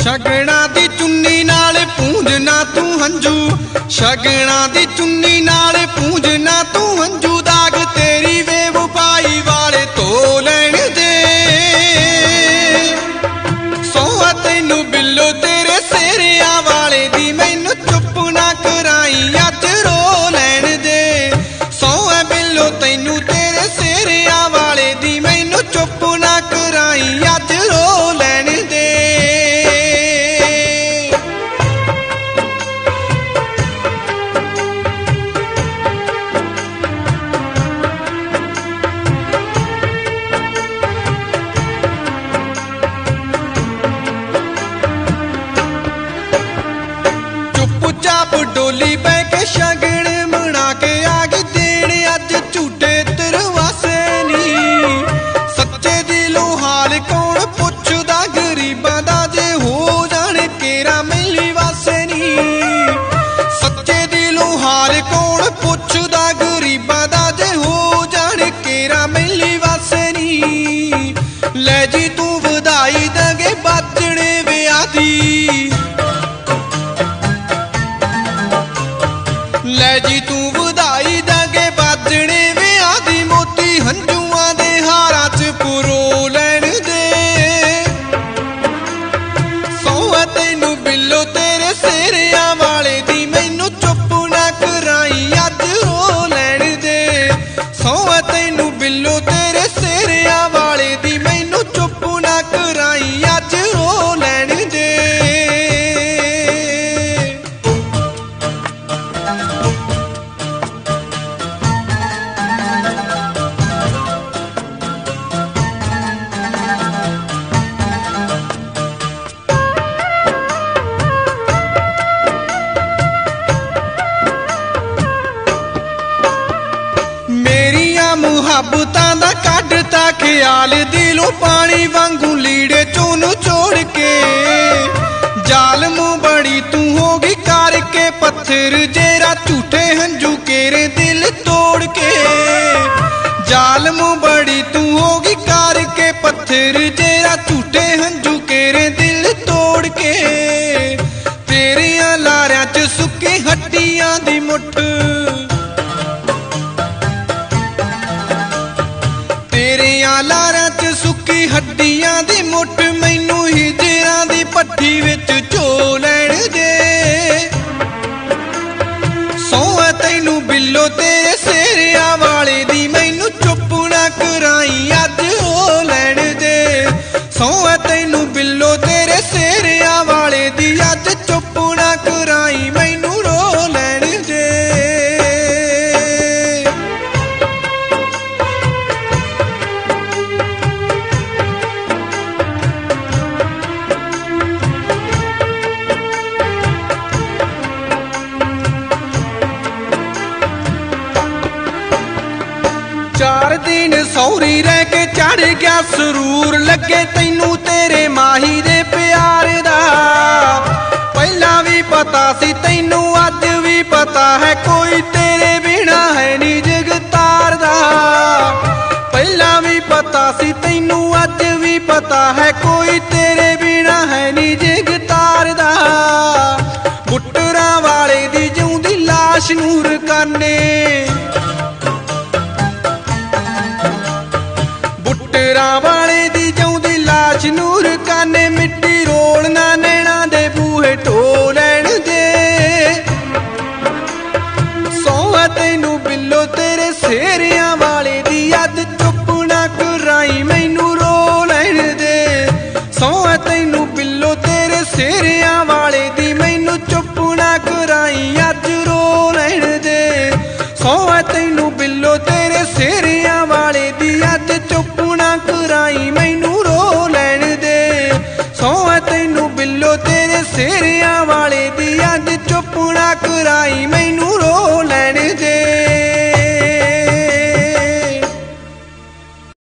शगना दी चुन्नी नाल पूंजना तू हंजू, शगना दी चुन्नी नाल पूंजना तू हंजू, दाग तेरी बेवफाई वाले तो लैण दे। सोहा तैनू बिल्लो तेरे सेरिया वाले दी, मैनू चुप ना कराई अज रो लैण दे। सोहा बिल्लो तैनू तेरे सेरिया वाले दी, मैनू चुप ना कराई अज रो लैण दे। चुपचाप डोली बह के शगन मना के आग देण अज झूठे तरवासे नी। सच्चे दिलों हाल कौन पुछदा गरीबां दा, जे हो जाण केरा मिली वासे नी। सच्चे दिलों हाल कौन पुछदा गरीबां दा, जे हो जाण केरा मिली वासे नी। लै जी तू वधाई दगे बाजणे विआह दी, लै जी तू वधाई दगे बाजणे विआह दी। मोती हंजुआं दे हारां च पुरो लैण दे। सोहा तैनू बिल्लो तेरे सेरिया वाले दी, मैनू चुप ना कराई अज रो लैण दे। सोहा तैनू बिल्लो तेरे सेरिया वाले दी, मैनू चुप ना कराई अज रो लैण दे। मुहब्बतां दा कढता ख्याल दिलों पानी वांगू लीड़े चोन छोड़ के। जालम बड़ी तू होगी करके पत्थर जेरा, झूठे हंजू केरे दिल तोड़ के। जालम बड़ी तू होगी करके पत्थर जेरा, झूठे हंजू केरे दिल तोड़ के। तेरियां लारियां च सुक्की हड्डियां दी मुठ, तेरियां लारां च सुक्की हड्डियां दी मुठ, मैनू हिजरां दी भट्ठी विच झो लैण दे। सोहा तैनू बिल्लो तेरे सेरिया वाले दी, मैनू चुप ना कराई अज हो लैण दे। सोहा तैनू बिल्लो तेरे सेरिया वाले दी, अज चुप ना कराई मैनू रो लैण दे। चार दिन सौरी रह के चढ़ गया सरूर, लगे तैनू तेरे माही दे प्यार दा। पहला भी पता सी तैनू अज भी पता है, कोई तेरे बिना है नी जगतार दा। पहला भी पता सी तैनू अज भी पता है, कोई तेरे बिना है नी जगतार दा। बुटरां वाले दी जिउंदी लाश नूर करने, बुटरां वाले दी जिउंदी लाश नूर काने, मिट्टी रोलना नैना दे बूहे ढो लैण दे। सोहा तैनू बिल्लो तेरे सेरिया वाले दी, अज चुप ना कराई मैनू रो लैण दे। सोहा तैनू बिल्लो तेरे सेरिया वाले दी, मैनू चुप ना कराई अज रो लैण दे। सोहा तैनू बिल्लो तेरे सेरिया वाले दी, अज चुप ना कराई मैनू रो लैण दे। सोहा तैनू बिल्लो तेरे सेरिया वाले दी, अज चुप ना कराई।